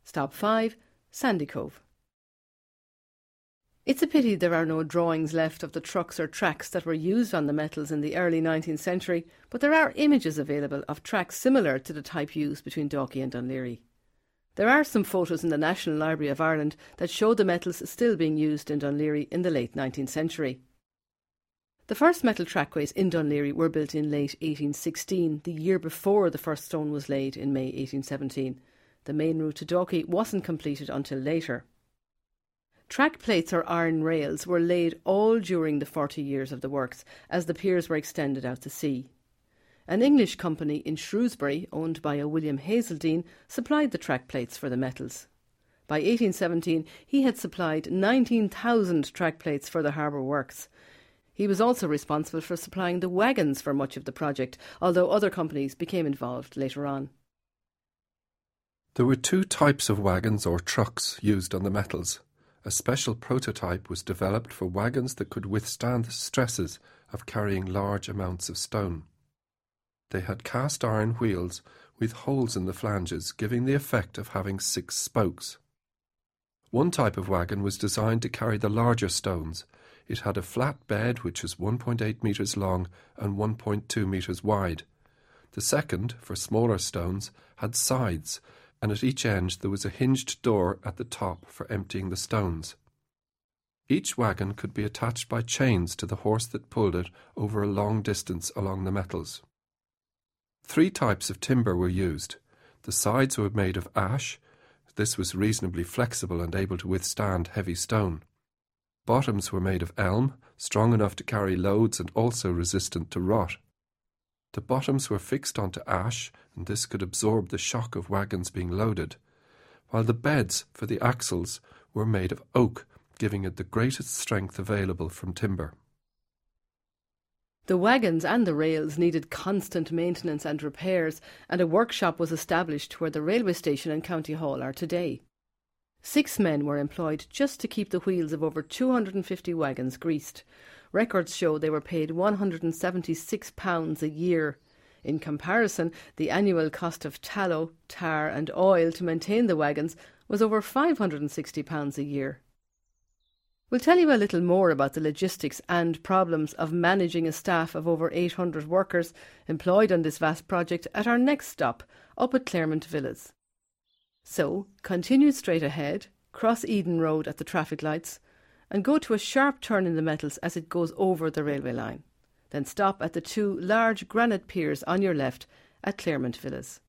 Stop 5, Sandy Cove. It's a pity there are no drawings left of the trucks or tracks that were used on the metals in the early 19th century, but there are images available of tracks similar to the type used between Dalkey and Dún Laoghaire. There are some photos in the National Library of Ireland that show the metals still being used in Dún Laoghaire in the late 19th century. The first metal trackways in Dún Laoghaire were built in late 1816, the year before the first stone was laid in May 1817. The main route to Dalkey wasn't completed until later. Track plates or iron rails were laid all during the 40 years of the works as the piers were extended out to sea. An English company in Shrewsbury, owned by a William Hazeldine, supplied the track plates for the metals. By 1817 he had supplied 19,000 track plates for the harbour works. He was also responsible for supplying the wagons for much of the project, although other companies became involved later on. There were two types of wagons or trucks used on the metals. A special prototype was developed for wagons that could withstand the stresses of carrying large amounts of stone. They had cast iron wheels with holes in the flanges, giving the effect of having 6 spokes. One type of wagon was designed to carry the larger stones. It had a flat bed which was 1.8 metres long and 1.2 metres wide. The second, for smaller stones, had sides, and at each end there was a hinged door at the top for emptying the stones. Each wagon could be attached by chains to the horse that pulled it over a long distance along the metals. 3 types of timber were used. The sides were made of ash. This was reasonably flexible and able to withstand heavy stone. Bottoms were made of elm, strong enough to carry loads and also resistant to rot. The bottoms were fixed onto ash, and this could absorb the shock of wagons being loaded, while the beds for the axles were made of oak, giving it the greatest strength available from timber. The wagons and the rails needed constant maintenance and repairs, and a workshop was established where the railway station and County Hall are today. 6 men were employed just to keep the wheels of over 250 wagons greased. Records show they were paid £176 a year. In comparison, the annual cost of tallow, tar and oil to maintain the wagons was over £560 a year. We'll tell you a little more about the logistics and problems of managing a staff of over 800 workers employed on this vast project at our next stop, up at Claremont Villas. So, continue straight ahead, cross Eden Road at the traffic lights, and go to a sharp turn in the metals as it goes over the railway line. Then stop at the 2 large granite piers on your left at Claremont Villas.